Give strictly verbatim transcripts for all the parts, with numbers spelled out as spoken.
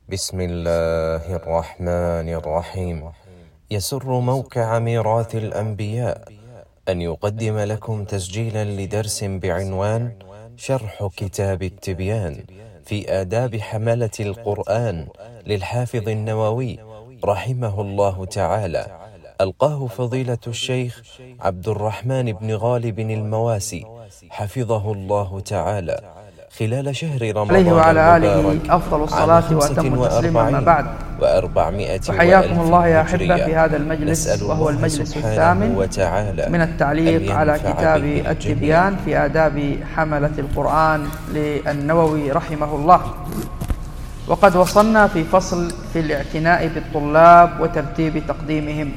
بسم الله الرحمن الرحيم. يسر موقع ميراث الأنبياء أن يقدم لكم تسجيلا لدرس بعنوان شرح كتاب التبيان في آداب حملة القرآن للحافظ النووي رحمه الله تعالى، ألقاه فضيلة الشيخ عبد الرحمن بن غالب المواسي حفظه الله تعالى خلال شهر رمضان عليه وعلى آله المبارك أفضل الصلاة وأتم التسليم. أما بعد، وأربعمائة وحياكم الله يا أحبة في هذا المجلس، وهو المجلس الثامن من التعليق على كتاب التبيان في آداب حملة القرآن للنووي رحمه الله. وقد وصلنا في فصل في الاعتناء بالطلاب وترتيب تقديمهم،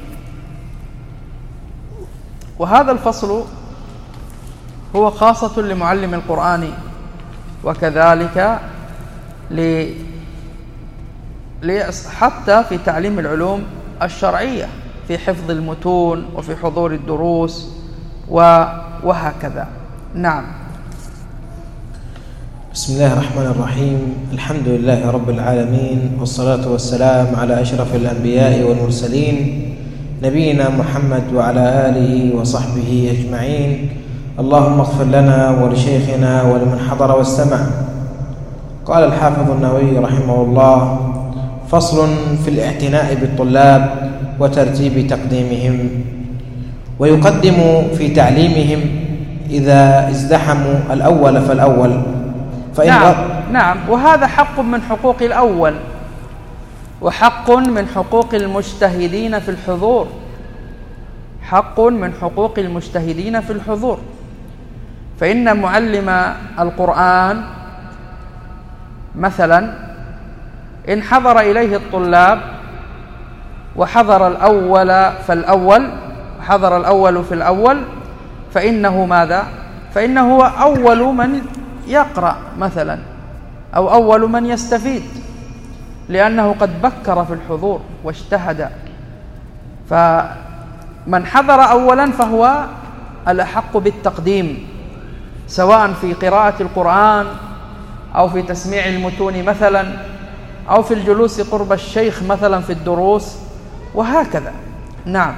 وهذا الفصل هو خاصة لمعلم القرآن، وكذلك ل... حتى في تعليم العلوم الشرعية، في حفظ المتون وفي حضور الدروس و... وهكذا. نعم. بسم الله الرحمن الرحيم. الحمد لله رب العالمين، والصلاة والسلام على أشرف الأنبياء والمرسلين نبينا محمد وعلى آله وصحبه أجمعين. اللهم اغفر لنا ولشيخنا ولمن حضر واستمع. قال الحافظ النووي رحمه الله: فصل في الاعتناء بالطلاب وترتيب تقديمهم. ويقدم في تعليمهم إذا ازدحموا الأول فالأول. فإن نعم, نعم وهذا حق من حقوق الأول، وحق من حقوق المجتهدين في الحضور، حق من حقوق المجتهدين في الحضور. فإن معلم القرآن مثلا إن حضر إليه الطلاب وحضر الأول فالأول حضر الأول في الأول فإنه ماذا؟ فإنه هو أول من يقرأ مثلا، أو أول من يستفيد، لأنه قد بكر في الحضور واجتهد. فمن حضر أولا فهو الأحق بالتقديم، سواء في قراءة القرآن أو في تسميع المتون مثلا، أو في الجلوس قرب الشيخ مثلا في الدروس وهكذا. نعم.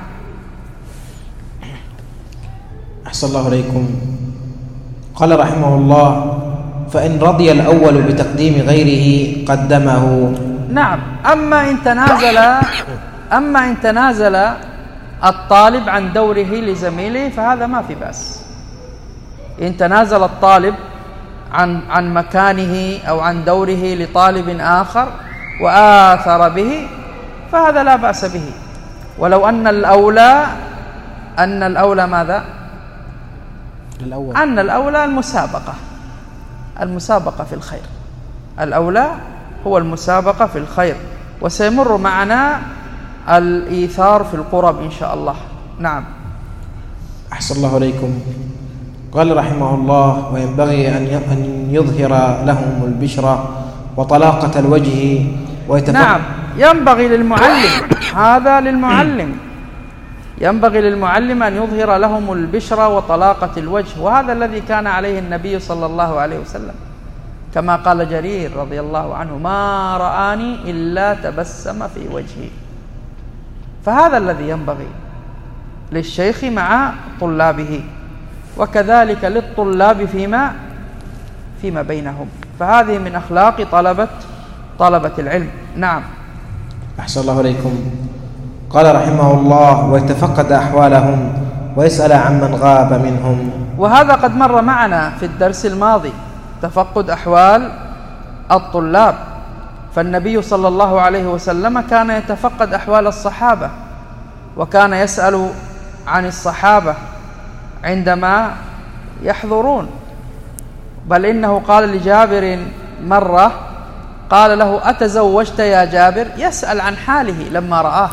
أحسن الله إليكم. قال رحمه الله: فإن رضي الأول بتقديم غيره قدمه. نعم. أما إن تنازل أما إن تنازل الطالب عن دوره لزميله فهذا ما في بأس. إن تنازل الطالب عن عن مكانه أو عن دوره لطالب آخر وآثر به فهذا لا بأس به، ولو أن الأولى أن الأولى ماذا؟ الأول. أن الأولى المسابقة المسابقة في الخير. الأولى هو المسابقة في الخير، وسيمر معنا الإيثار في القرب إن شاء الله. نعم. أحسن الله إليكم. قال رحمه الله: وينبغي أن يظهر لهم البشرى وطلاقة الوجه ويتفق. نعم، ينبغي للمعلم هذا للمعلم ينبغي للمعلم أن يظهر لهم البشرى وطلاقة الوجه، وهذا الذي كان عليه النبي صلى الله عليه وسلم، كما قال جرير رضي الله عنه: ما رآني إلا تبسم في وجهي. فهذا الذي ينبغي للشيخ مع طلابه، وكذلك للطلاب فيما فيما بينهم. فهذه من أخلاق طلبة طلبة العلم. نعم. أحسن الله إليكم. قال رحمه الله: ويتفقد أحوالهم ويسأل عمن غاب منهم. وهذا قد مر معنا في الدرس الماضي، تفقد أحوال الطلاب. فالنبي صلى الله عليه وسلم كان يتفقد أحوال الصحابة، وكان يسأل عن الصحابة عندما يحضرون. بل إنه قال لجابر مرة، قال له: أتزوجت يا جابر؟ يسأل عن حاله لما رآه.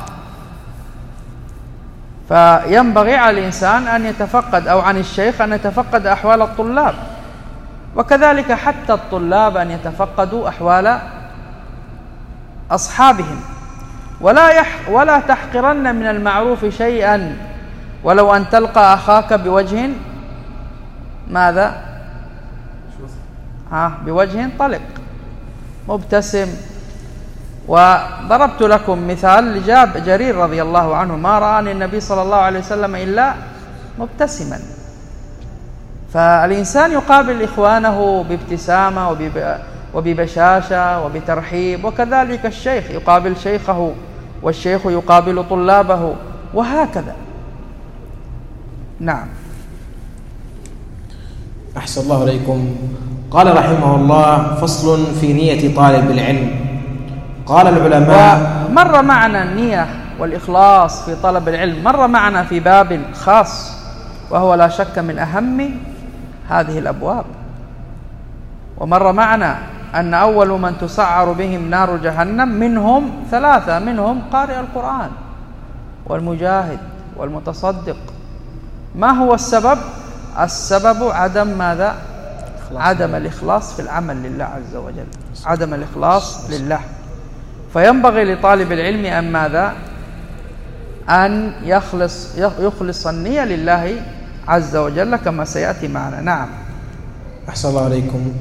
فينبغي على الإنسان أن يتفقد، أو عن الشيخ أن يتفقد أحوال الطلاب، وكذلك حتى الطلاب أن يتفقدوا أحوال أصحابهم. ولا يح ولا تحقرن من المعروف شيئا، ولو أن تلقى أخاك بوجه ماذا؟ ها بوجه طلق مبتسم وضربت لكم مثال جاب جرير رضي الله عنه: ما رآني النبي صلى الله عليه وسلم إلا مبتسما. فالإنسان يقابل إخوانه بابتسامة وببشاشة وبترحيب، وكذلك الشيخ يقابل شيخه والشيخ يقابل طلابه، وهكذا. نعم. أحسن الله إليكم. قال رحمه الله: فصل في نية طالب العلم. قال العلماء، ومر معنا النية والإخلاص في طلب العلم، مر معنا في باب خاص وهو لا شك من أهم هذه الأبواب. ومر معنا أن أول من تسعر بهم نار جهنم منهم ثلاثة: منهم قارئ القرآن والمجاهد والمتصدق. ما هو السبب؟ السبب عدم ماذا؟ عدم الإخلاص في العمل لله عز وجل، عدم الإخلاص لله. فينبغي لطالب العلم أن ماذا؟ أن يخلص يخلص النية لله عز وجل كما سيأتي معنا. نعم. أحسن الله عليكم.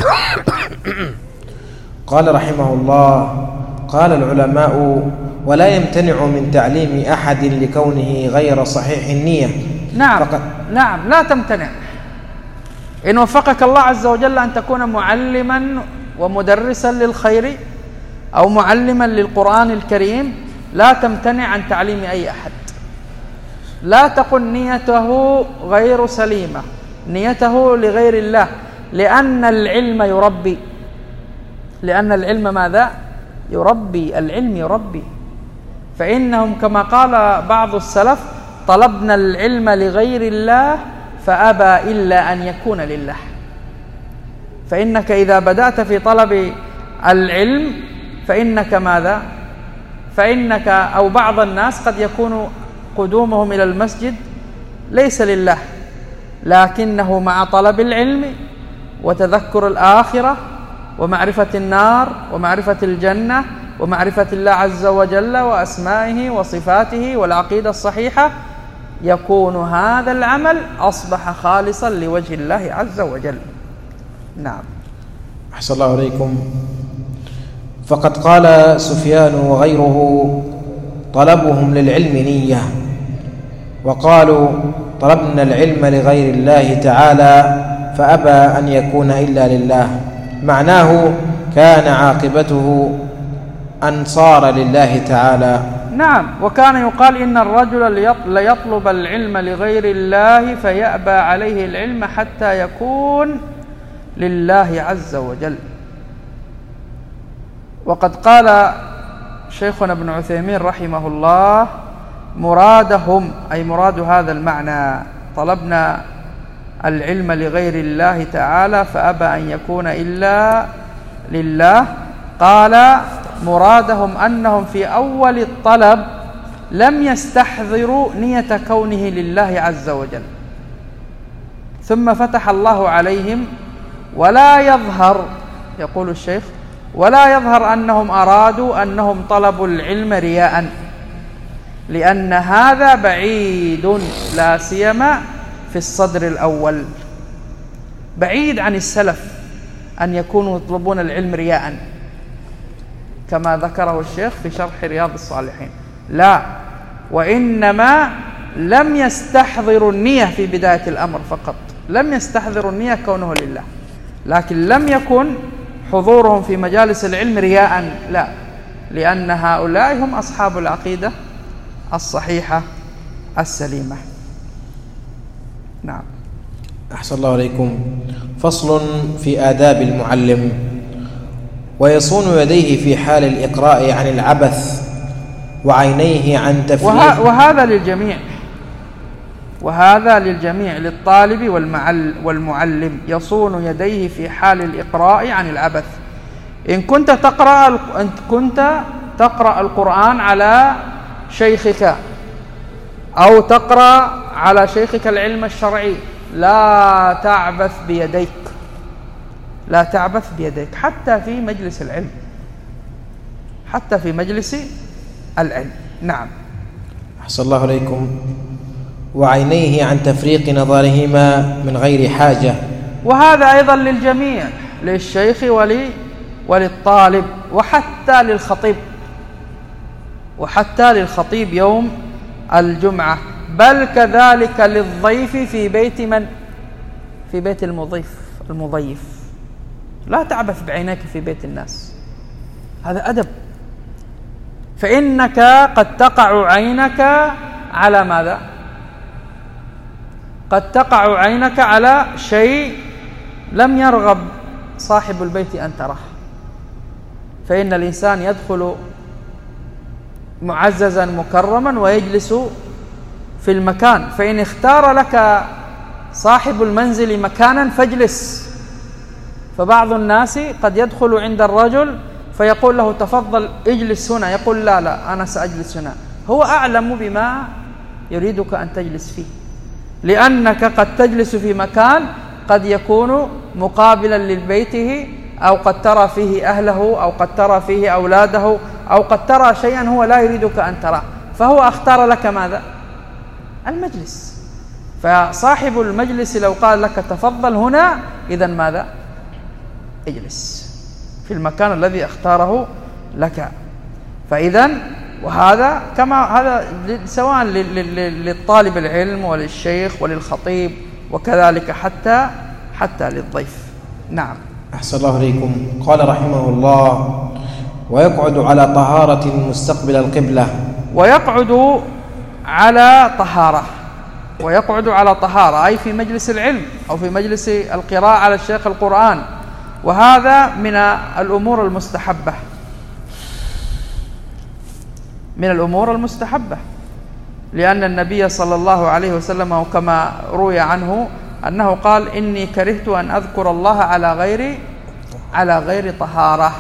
قال رحمه الله: قال العلماء: ولا يمتنع من تعليم أحد لكونه غير صحيح النية. نعم فقط. نعم لا تمتنع. إن وفقك الله عز وجل أن تكون معلما ومدرسا للخير أو معلما للقرآن الكريم، لا تمتنع عن تعليم أي أحد. لا تقل نيته غير سليمة، نيته لغير الله، لأن العلم يربي، لأن العلم ماذا؟ يربي، العلم يربي. فإنهم كما قال بعض السلف: طلبنا العلم لغير الله فأبى إلا أن يكون لله. فإنك إذا بدأت في طلب العلم فإنك ماذا؟ فإنك أو بعض الناس قد يكون قدومهم إلى المسجد ليس لله، لكنه مع طلب العلم وتذكر الآخرة ومعرفة النار ومعرفة الجنة ومعرفة الله عز وجل وأسمائه وصفاته والعقيدة الصحيحة، يكون هذا العمل أصبح خالصا لوجه الله عز وجل. نعم. أحسن الله عليكم. فقد قال سفيان وغيره: طلبهم للعلم نية، وقالوا: طلبنا العلم لغير الله تعالى فأبى أن يكون إلا لله. معناه كان عاقبته أن صار لله تعالى. نعم. وكان يقال إن الرجل ليطلب العلم لغير الله فيأبى عليه العلم حتى يكون لله عز وجل. وقد قال شيخنا ابن عثيمين رحمه الله: مرادهم، أي مراد هذا المعنى، طلبنا العلم لغير الله تعالى فأبى أن يكون إلا لله. قال مرادهم أنهم في أول الطلب لم يستحضروا نية كونه لله عز وجل، ثم فتح الله عليهم ولا يظهر، يقول الشيخ، ولا يظهر أنهم أرادوا أنهم طلبوا العلم رياء، لأن هذا بعيد، لا سيما في الصدر الأول، بعيد عن السلف أن يكونوا يطلبون العلم رياء كما ذكره الشيخ في شرح رياض الصالحين. لا، وإنما لم يستحضروا النية في بداية الأمر فقط، لم يستحضروا النية كونه لله، لكن لم يكن حضورهم في مجالس العلم رياء، لا، لأن هؤلاء هم أصحاب العقيدة الصحيحة السليمة. نعم. أحسن الله عليكم. فصل في آداب المعلم: ويصون يديه في حال الإقراء عن العبث، وعينيه عن تفريغ. وه... وهذا للجميع، وهذا للجميع، للطالب والمعلم، يصون يديه في حال الإقراء عن العبث. إن كنت تقرأ إن كنت تقرأ القرآن على شيخك أو تقرأ على شيخك العلم الشرعي، لا تعبث بيديك، لا تعبث بيديك حتى في مجلس العلم، حتى في مجلس العلم. نعم. أحسن الله عليكم. وعينيه عن تفريق نظرهما من غير حاجة. وهذا أيضا للجميع، للشيخ ولي وللطالب وحتى للخطيب وحتى للخطيب يوم الجمعة، بل كذلك للضيف في بيت من؟ في بيت المضيف المضيف. لا تعبث بعينيك في بيت الناس، هذا أدب. فإنك قد تقع عينك على ماذا؟ قد تقع عينك على شيء لم يرغب صاحب البيت أن تراه. فإن الإنسان يدخل معززا مكرما ويجلس في المكان، فإن اختار لك صاحب المنزل مكانا فاجلس. فبعض الناس قد يدخل عند الرجل فيقول له تفضل اجلس هنا، يقول لا لا أنا سأجلس هنا. هو أعلم بما يريدك أن تجلس فيه، لأنك قد تجلس في مكان قد يكون مقابلا لبيته، أو قد ترى فيه أهله، أو قد ترى فيه أولاده، أو قد ترى شيئا هو لا يريدك أن تراه، فهو اختار لك ماذا؟ المجلس. فصاحب المجلس لو قال لك تفضل هنا، إذن ماذا؟ اجلس في المكان الذي اختاره لك. فإذن وهذا كما هذا سواء للطالب العلم وللشيخ وللخطيب، وكذلك حتى حتى للضيف. نعم. أحسن الله إليكم. قال رحمه الله: ويقعد على طهارة مستقبل القبلة. ويقعد على طهارة، ويقعد على طهارة أي في مجلس العلم أو في مجلس القراءة على الشيخ القرآن، وهذا من الأمور المستحبة من الأمور المستحبة لأن النبي صلى الله عليه وسلم كما روي عنه أنه قال: إني كرهت أن أذكر الله على غير على غير طهارة.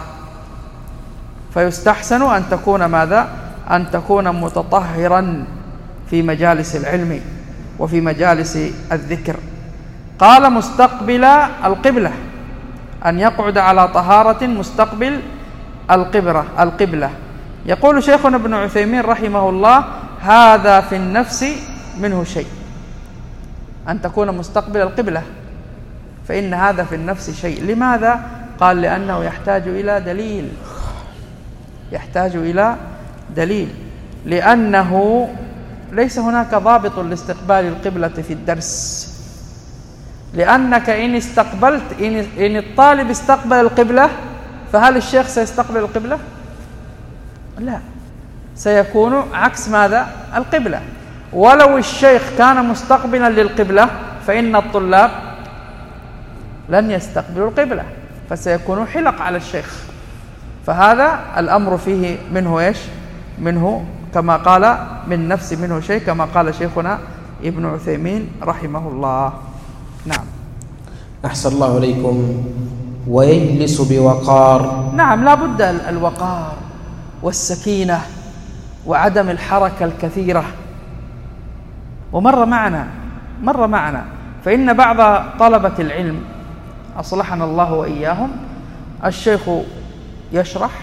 فيستحسن أن تكون ماذا؟ أن تكون متطهرا في مجالس العلم وفي مجالس الذكر. قال: مستقبل القبلة، أن يقعد على طهارة مستقبل القبلة القبلة يقول شيخنا ابن عثيمين رحمه الله: هذا في النفس منه شيء، أن تكون مستقبل القبلة، فإن هذا في النفس شيء. لماذا؟ قال: لأنه يحتاج إلى دليل يحتاج إلى دليل لأنه ليس هناك ضابط لاستقبال القبلة في الدرس، لأنك إن استقبلت إن, إن الطالب استقبل القبلة، فهل الشيخ سيستقبل القبلة؟ لا، سيكون عكس ماذا؟ القبلة. ولو الشيخ كان مستقبلا للقبلة فإن الطلاب لن يستقبلوا القبلة، فسيكون حلق على الشيخ. فهذا الأمر فيه منه إيش؟ منه كما قال من نفس منه شيء، كما قال شيخنا ابن عثيمين رحمه الله. نعم. أحسن الله إليكم. ويجلس بوقار. نعم، لا بد الوقار والسكينة وعدم الحركة الكثيرة. ومر معنا مر معنا فإن بعض طلبة العلم أصلحنا الله وإياهم، الشيخ يشرح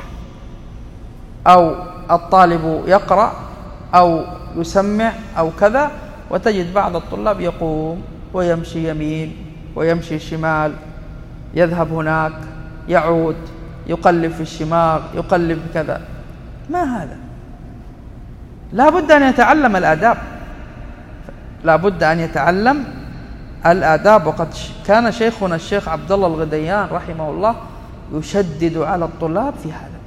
أو الطالب يقرأ أو يسمع أو كذا، وتجد بعض الطلاب يقوم ويمشي يمين ويمشي شمال، يذهب هناك يعود يقلب في الشماغ يقلب كذا. ما هذا؟ لا بد أن يتعلم الآداب لا بد أن يتعلم الآداب. وقد كان شيخنا الشيخ عبد الله الغديان رحمه الله يشدد على الطلاب في هذا،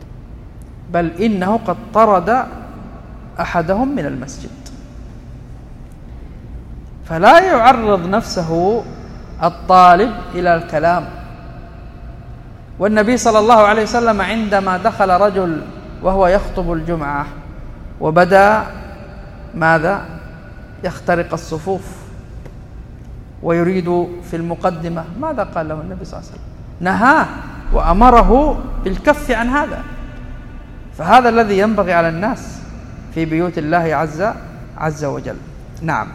بل إنه قد طرد أحدهم من المسجد. فلا يعرض نفسه الطالب إلى الكلام. والنبي صلى الله عليه وسلم عندما دخل رجل وهو يخطب الجمعة وبدأ ماذا؟ يخترق الصفوف ويريد في المقدمة، ماذا قال له النبي صلى الله عليه وسلم؟ نهاه وأمره بالكف عن هذا. فهذا الذي ينبغي على الناس في بيوت الله عز عز وجل. نعم.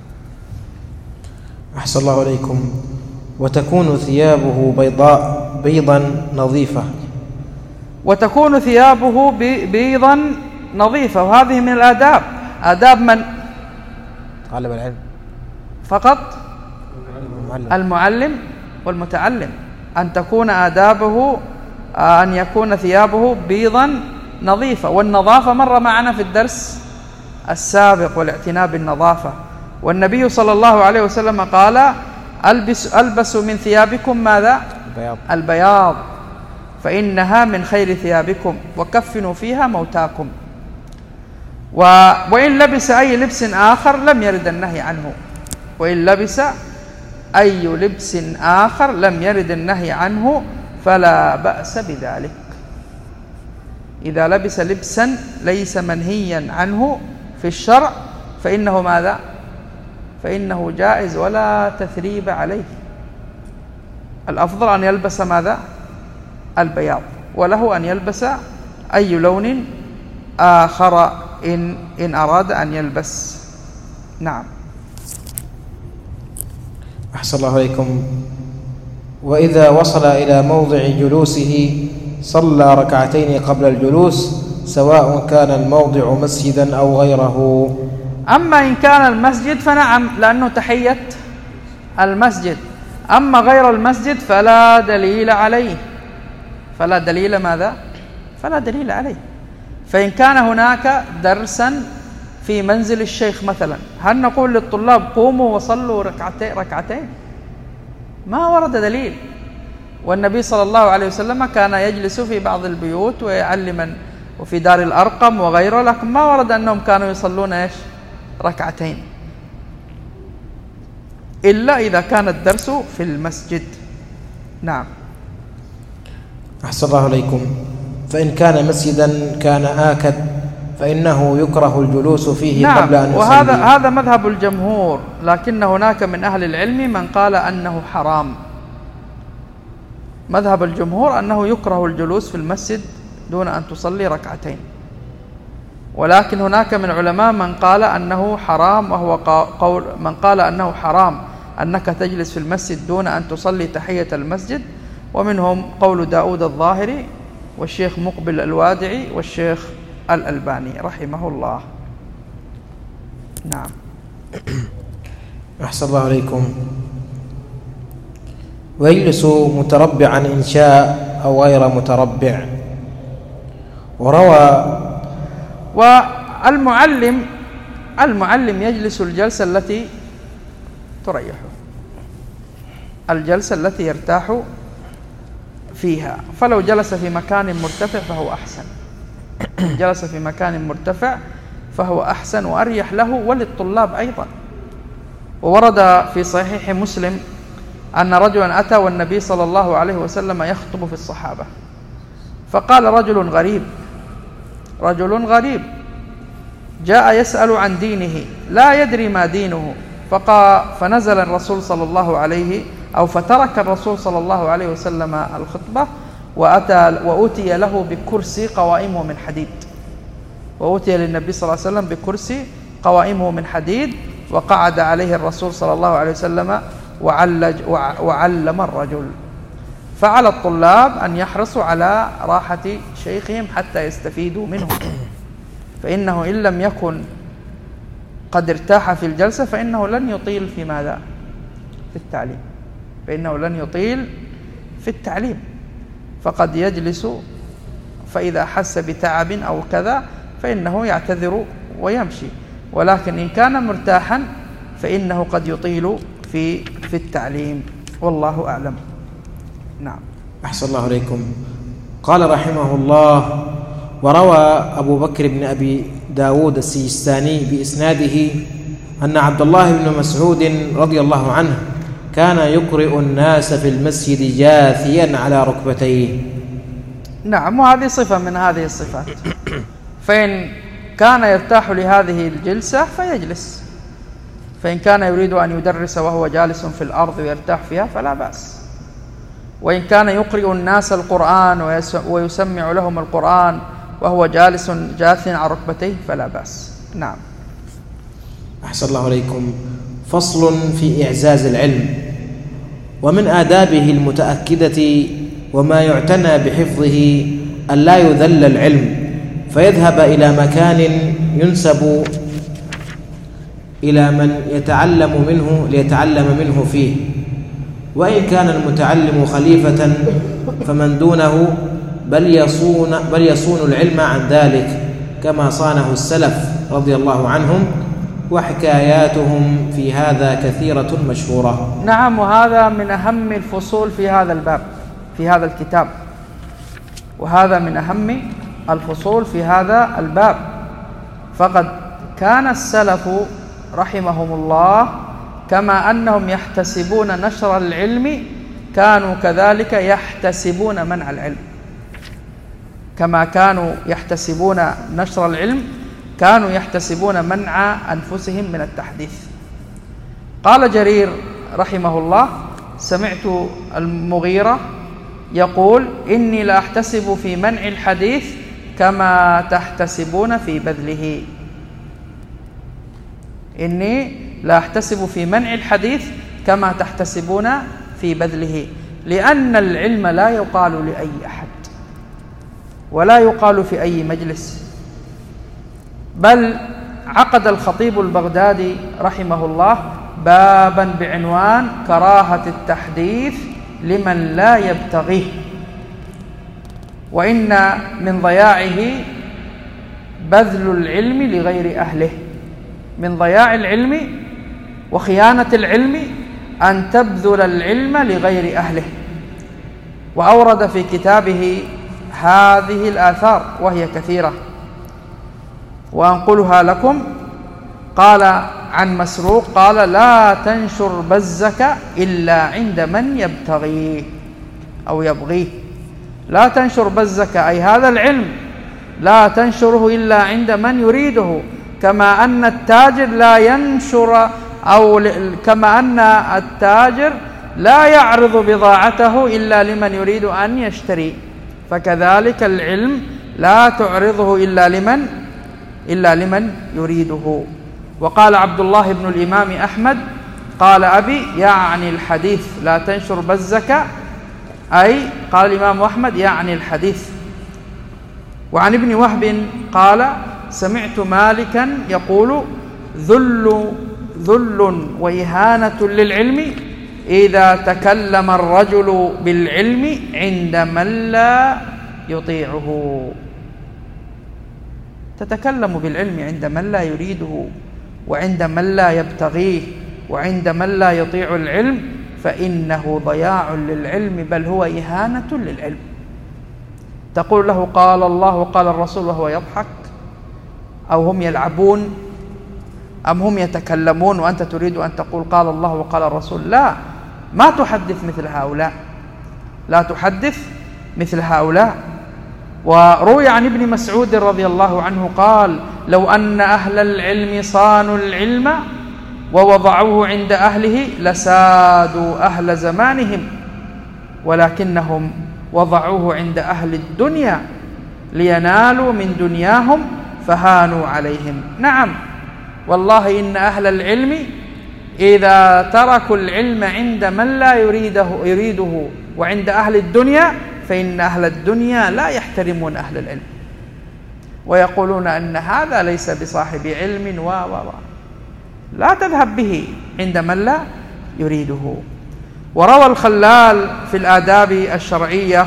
أحسن الله إليكم. وتكون ثيابه بيضاء بيضا نظيفة. وتكون ثيابه بيضا نظيفة، وهذه من الآداب. آداب من؟ طالب العلم فقط؟ المعلم. المعلم والمتعلم، أن تكون آدابه أن يكون ثيابه بيضا نظيفة، والنظافة مر معنا في الدرس السابق والاعتناء بالنظافة. والنبي صلى الله عليه وسلم قال ألبس ألبسوا من ثيابكم ماذا؟ البياض. البياض فإنها من خير ثيابكم وكفنوا فيها موتاكم. و... وإن لبس أي لبس آخر لم يرد النهي عنه، وإن لبس أي لبس آخر لم يرد النهي عنه فلا بأس بذلك. إذا لبس لبسا ليس منهيا عنه في الشرع فإنه ماذا؟ فإنه جائز ولا تثريب عليه. الأفضل أن يلبس ماذا؟ البياض، وله أن يلبس أي لون آخر إن, إن أراد أن يلبس. نعم. أحسن الله عليكم. وإذا وصل إلى موضع جلوسه صلى ركعتين قبل الجلوس سواء كان الموضع مسجدا أو غيره. أما إن كان المسجد فنعم، لأنه تحية المسجد. أما غير المسجد فلا دليل عليه، فلا دليل ماذا؟ فلا دليل عليه. فإن كان هناك درسا في منزل الشيخ مثلا، هل نقول للطلاب قوموا وصلوا ركعتين ركعتين؟ ما ورد دليل. والنبي صلى الله عليه وسلم كان يجلس في بعض البيوت ويعلم، وفي دار الأرقم وغيره، لكن ما ورد أنهم كانوا يصلون إيش؟ ركعتين، إلا إذا كان الدرس في المسجد. نعم. أحسن الله عليكم. فإن كان مسجدا كان آكد فإنه يكره الجلوس فيه نعم. قبل أن يصلي. وهذا هذا مذهب الجمهور، لكن هناك من أهل العلم من قال أنه حرام. مذهب الجمهور أنه يكره الجلوس في المسجد دون أن تصلي ركعتين، ولكن هناك من علماء من قال أنه حرام، وهو قول من قال أنه حرام أنك تجلس في المسجد دون أن تصلي تحية المسجد، ومنهم قول داود الظاهري والشيخ مقبل الوادعي والشيخ الألباني رحمه الله. نعم. أحسن الله عليكم. ويجلس متربعا إن شاء أو غير متربع. وروى والمعلم المعلم يجلس الجلسة التي تريحه، الجلسة التي يرتاح فيها. فلو جلس في مكان مرتفع فهو أحسن، جلس في مكان مرتفع فهو أحسن وأريح له وللطلاب أيضا. وورد في صحيح مسلم أن رجلا أتى والنبي صلى الله عليه وسلم يخطب في الصحابة، فقال رجل غريب رجل غريب جاء يسأل عن دينه لا يدري ما دينه، فقال فنزل الرسول صلى الله عليه أو فترك الرسول صلى الله عليه وسلم الخطبة وأتى وأتي له بكرسي قوائمه من حديد، وأتي للنبي صلى الله عليه وسلم بكرسي قوائمه من حديد، وقعد عليه الرسول صلى الله عليه وسلم وعلج وعلم الرجل. فعلى الطلاب أن يحرصوا على راحة شيخهم حتى يستفيدوا منه، فإنه إن لم يكن قد ارتاح في الجلسة فإنه لن يطيل في ماذا؟ في التعليم، فإنه لن يطيل في التعليم، فقد يجلس فإذا حس بتعب أو كذا فإنه يعتذر ويمشي، ولكن إن كان مرتاحا فإنه قد يطيل في في التعليم، والله أعلم. نعم. أحسن الله عليكم. قال رحمه الله: وروى أبو بكر بن أبي داود السجستاني بإسناده أن عبد الله بن مسعود رضي الله عنه كان يقرئ الناس في المسجد جاثيا على ركبتيه. نعم، وهذه صفة من هذه الصفات. فإن كان يرتاح لهذه الجلسة فيجلس، فإن كان يريد أن يدرس وهو جالس في الأرض ويرتاح فيها فلا بأس. وإن كان يقرئ الناس القرآن ويسمع لهم القرآن وهو جالس جاث على ركبتيه فلا بأس. نعم. أحسن الله عليكم. فصل في إعزاز العلم. ومن آدابه المتأكدة وما يعتنى بحفظه أن لا يذل العلم فيذهب إلى مكان ينسب إلى من يتعلم منه ليتعلم منه فيه، وإن كان المتعلم خليفة فمن دونه بل يصون, بل يصون العلم عن ذلك كما صانه السلف رضي الله عنهم، وحكاياتهم في هذا كثيرة مشهورة. نعم، وهذا من أهم الفصول في هذا الباب في هذا الكتاب، وهذا من أهم الفصول في هذا الباب. فقد كان السلف رحمهم الله كما أنهم يحتسبون نشر العلم كانوا كذلك يحتسبون منع العلم، كما كانوا يحتسبون نشر العلم كانوا يحتسبون منع أنفسهم من التحديث. قال جرير رحمه الله: سمعت المغيرة يقول: إني لا أحتسب في منع الحديث كما تحتسبون في بذله. إني لا أحتسب في منع الحديث كما تحتسبون في بذله، لأن العلم لا يقال لأي أحد ولا يقال في أي مجلس، بل عقد الخطيب البغدادي رحمه الله بابا بعنوان كراهة التحديث لمن لا يبتغيه، وإن من ضياعه بذل العلم لغير أهله. من ضياع العلم وخيانة العلم أن تبذل العلم لغير أهله. وأورد في كتابه هذه الآثار وهي كثيرة وأنقلها لكم. قال عن مسروق قال: لا تنشر بزك إلا عند من يبتغيه أو يبغيه. لا تنشر بزك أي هذا العلم لا تنشره إلا عند من يريده، كما أن التاجر لا ينشر أو كما أن التاجر لا يعرض بضاعته إلا لمن يريد أن يشتري، فكذلك العلم لا تعرضه إلا لمن إلا لمن يريده. وقال عبد الله بن الإمام أحمد: قال أبي يعني الحديث، لا تنشر بزك أي قال الإمام أحمد يعني الحديث. وعن ابن وهب قال: سمعت مالكا يقول: ذل ذل وإهانة للعلم إذا تكلم الرجل بالعلم عند من لا يطيعه. تتكلم بالعلم عند من لا يريده، وعند من لا يبتغيه، وعند من لا يطيع العلم، فإنه ضياع للعلم، بل هو إهانة للعلم. تقول له: قال الله وقال الرسول، وهو يضحك، أو هم يلعبون، أم هم يتكلمون وأنت تريد أن تقول قال الله وقال الرسول. لا، ما تحدث مثل هؤلاء، لا تحدث مثل هؤلاء. وروي عن ابن مسعود رضي الله عنه قال: لو أن أهل العلم صانوا العلم ووضعوه عند أهله لسادوا أهل زمانهم، ولكنهم وضعوه عند أهل الدنيا لينالوا من دنياهم فهانوا عليهم. نعم والله، إن أهل العلم إذا تركوا العلم عند من لا يريده, يريده وعند أهل الدنيا، فإن أهل الدنيا لا يحترمون أهل العلم ويقولون أن هذا ليس بصاحب علم و و و لا تذهب به عند من لا يريده. وروى الخلال في الآداب الشرعية،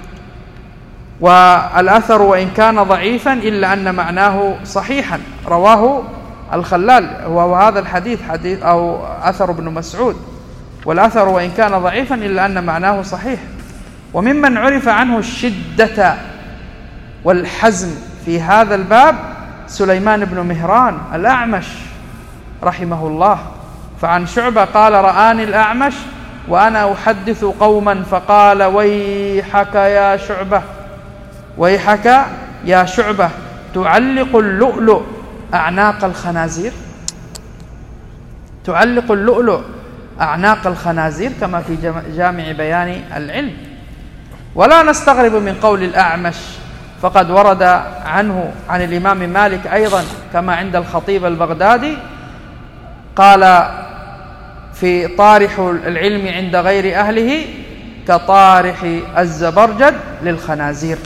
والأثر وإن كان ضعيفا إلا أن معناه صحيحا، رواه الخلال، وهذا الحديث حديث أو أثر ابن مسعود، والأثر وإن كان ضعيفا إلا أن معناه صحيح. وممن عرف عنه الشدة والحزم في هذا الباب سليمان بن مهران الأعمش رحمه الله. فعن شعبة قال: رآني الأعمش وأنا أحدث قوما فقال: ويحك يا شعبة، ويحك يا شعبة، تعلق اللؤلؤ أعناق الخنازير. تعلق اللؤلؤ أعناق الخنازير، كما في جامع بيان العلم. ولا نستغرب من قول الأعمش، فقد ورد عنه عن الإمام مالك أيضا كما عند الخطيب البغدادي، قال في طارح العلم عند غير أهله كطارح الزبرجد للخنازير.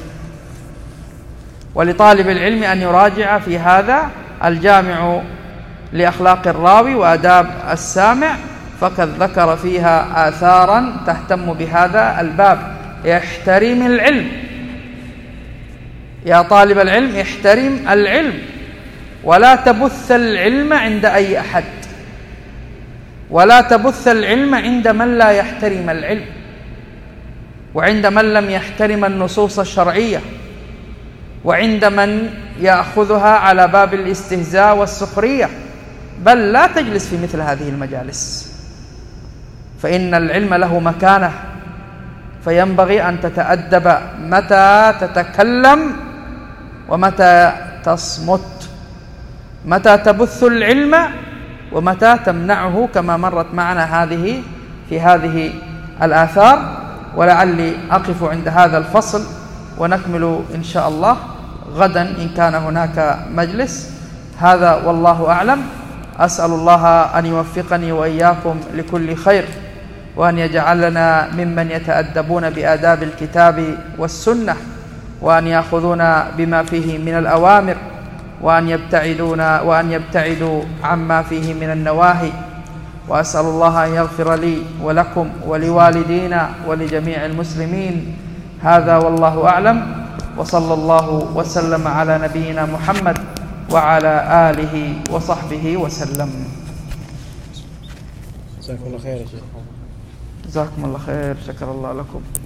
ولطالب العلم أن يراجع في هذا الجامع لأخلاق الراوي وآداب السامع، فقد ذكر فيها آثارا تهتم بهذا الباب. يحترم العلم يا طالب العلم احترم العلم، ولا تبث العلم عند أي أحد، ولا تبث العلم عند من لا يحترم العلم، وعند من لم يحترم النصوص الشرعية، وعند من يأخذها على باب الاستهزاء والسخرية. بل لا تجلس في مثل هذه المجالس، فإن العلم له مكانة، فينبغي أن تتأدب متى تتكلم ومتى تصمت، متى تبث العلم ومتى تمنعه، كما مرت معنا هذه في هذه الآثار. ولعلي أقف عند هذا الفصل ونكمل إن شاء الله غدا إن كان هناك مجلس. هذا والله أعلم. أسأل الله أن يوفقني وإياكم لكل خير، وأن يجعلنا ممن يتأدبون بآداب الكتاب والسنة، وأن يأخذون بما فيه من الأوامر، وأن يبتعدون وأن يبتعدوا عما فيه من النواهي. وأسأل الله أن يغفر لي ولكم ولوالدينا ولجميع المسلمين. هذا والله أعلم، وصلى الله وسلم على نبينا محمد وعلى آله وصحبه وسلم. جزاكم الله خير يا شيخ. جزاكم الله خير، شكر الله لكم.